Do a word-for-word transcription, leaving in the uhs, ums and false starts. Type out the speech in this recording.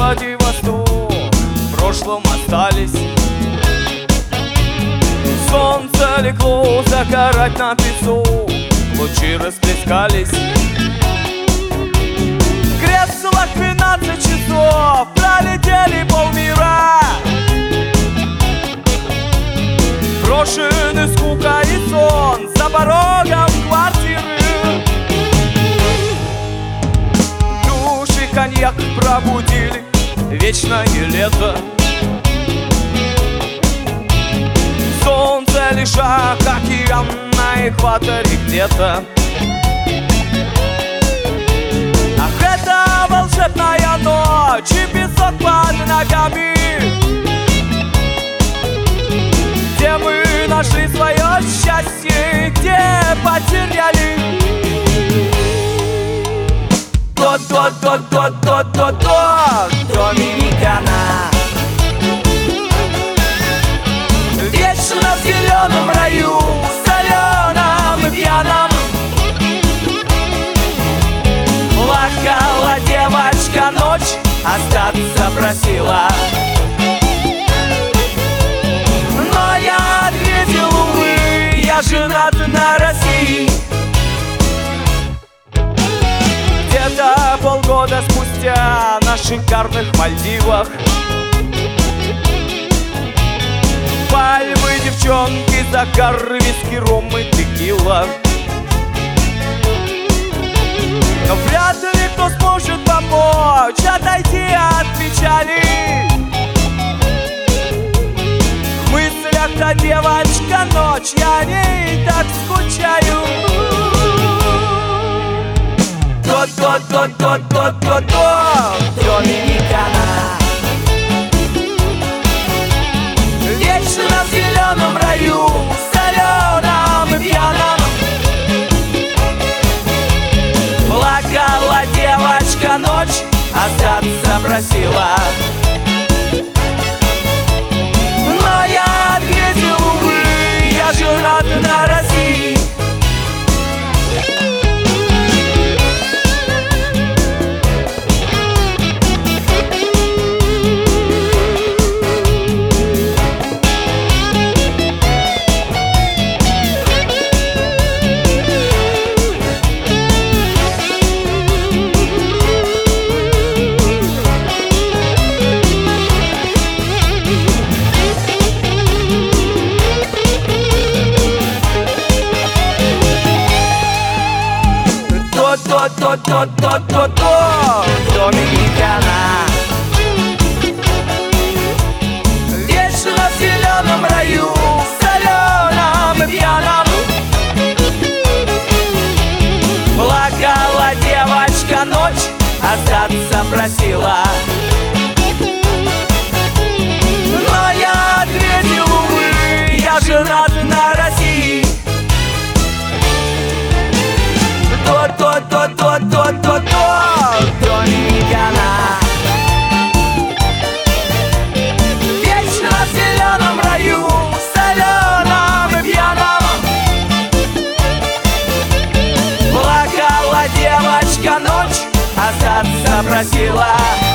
Владивосток в прошлом остались. Солнце легло загорать на песок, лучи расплескались. В креслах двенадцать часов пролетели полмира. Брошены скука и сон за порогом квартиры. Души коньяк пробудили вечное лето. Солнце лежа, как океан на экваторе где-то. Ах, это волшебная ночь и песок под ногами, где мы нашли свое счастье, где потеряли. До-до-до-до-до-до-до Доминикана. Вечно в зеленом раю, соленом и пьяном, плакала девочка ночь, остаться просила. Но я ответил, увы, я женат на России. Где-то полгода спустя на шикарных Мальдивах пальмы, девчонки, загар, виски, ром и текила. Но вряд ли кто сможет помочь отойти от печали. В мыслях-то девочка ночь, я о ней так скучаю. До-до-до-до-до-до-до Доминикана. Вечно в зеленом раю, соленом и пьяном, плакала девочка ночь, остаться просила. Но я ответил, увы, я женат на России. До-до-до-до-до-до Доминикана. Вечно в зеленом раю, соленом и пьяном, плакала девочка ночь, остаться просила. Но я ответил, увы, я женат на России. До-до-до-до-до-до Доминикана. Вечно в зеленом раю, соленом и пьяном, плакала девочка ночь, остаться просила.